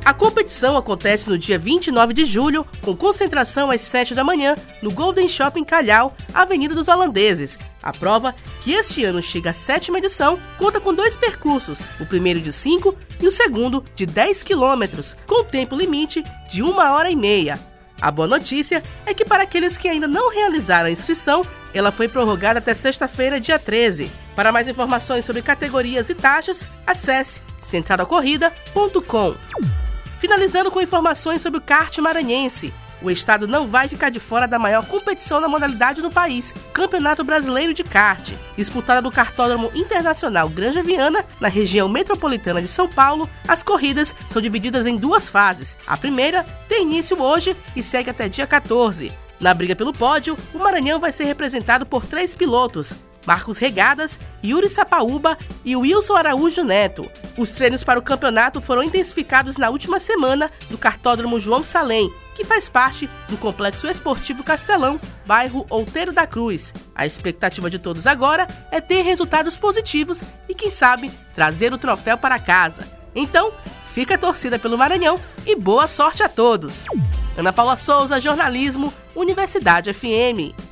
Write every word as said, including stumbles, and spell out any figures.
A competição acontece no dia vinte e nove de julho, com concentração às sete da manhã, no Golden Shopping Calhau, Avenida dos Holandeses. A prova, que este ano chega à sétima edição, conta com dois percursos, o primeiro de cinco e o segundo de dez quilômetros, com tempo limite de uma hora e meia. A boa notícia é que para aqueles que ainda não realizaram a inscrição, ela foi prorrogada até sexta-feira, dia treze. Para mais informações sobre categorias e taxas, acesse central corrida ponto com. Finalizando com informações sobre o kart maranhense. O estado não vai ficar de fora da maior competição na modalidade do país, Campeonato Brasileiro de Kart. Disputada no Kartódromo Internacional Granja Viana, na região metropolitana de São Paulo, as corridas são divididas em duas fases. A primeira tem início hoje e segue até dia quatorze. Na briga pelo pódio, o Maranhão vai ser representado por três pilotos: Marcos Regadas, Yuri Sapaúba e Wilson Araújo Neto. Os treinos para o campeonato foram intensificados na última semana no Kartódromo João Salem, que faz parte do Complexo Esportivo Castelão, bairro Outeiro da Cruz. A expectativa de todos agora é ter resultados positivos e, quem sabe, trazer o troféu para casa. Então, fica a torcida pelo Maranhão e boa sorte a todos! Ana Paula Souza, Jornalismo, Universidade F M.